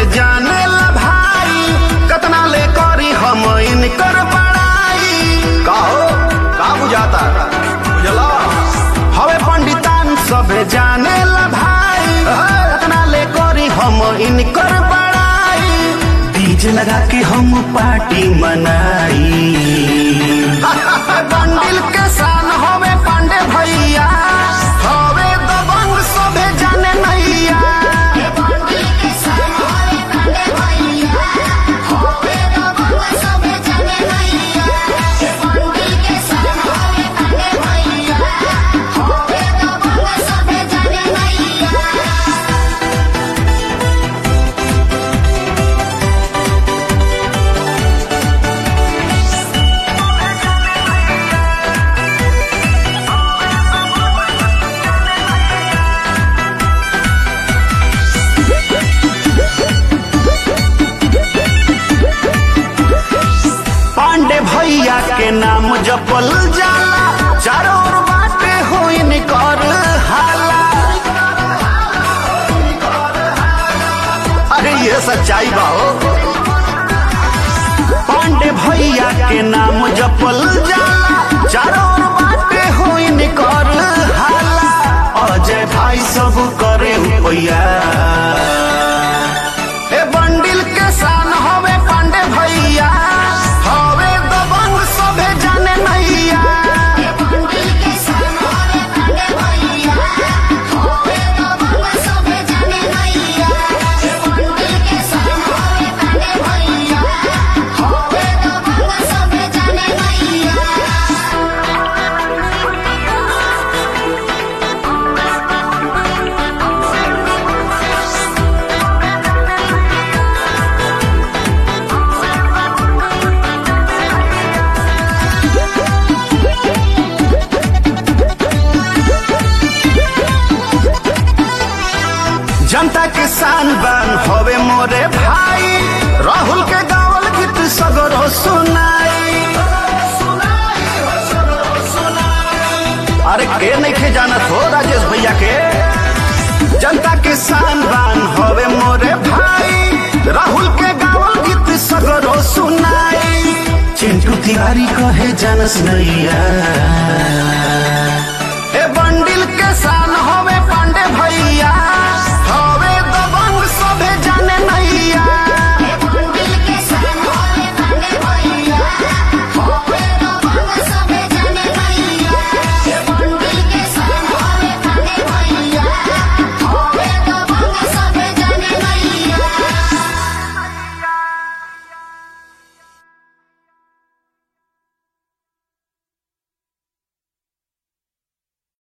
जाने ला भाई, कतना ले करी हम इनकर बड़ाई। कहो का बुझाता बुझला हवे पंडितान सबे जाने ला भाई, कतना ले करी हम इनकर बड़ाई। डीजे लगा के हम पार्टी मनाई। बंडिल के शान हवे पांडे भैया, हवे दबंग सबे जाने नैया। भैया के नाम जपल जाला, चारों ओर बाटे हो इनकर हाला। अरे ये सच्चाई बा हो। पांडे भैया के नाम जपल जाला, चारों ओर बाटे हो इनकर हाला। अजय भाई सब करे भैया, ए बंडिल के शान हवे पांडे भैया, हवे दबंग सबे जाने नैया। जनता के शान बान होवे मोरे भाई, राहुल के गावल गीत सगरो सुनाई। अरे के नहीं के जानत हो राजेश भैया के। जनता के शान बान होवे मोरे भाई, राहुल के गावल गीत सगरो सुनाई। चिंटू तिवारी कहे जानस नैया।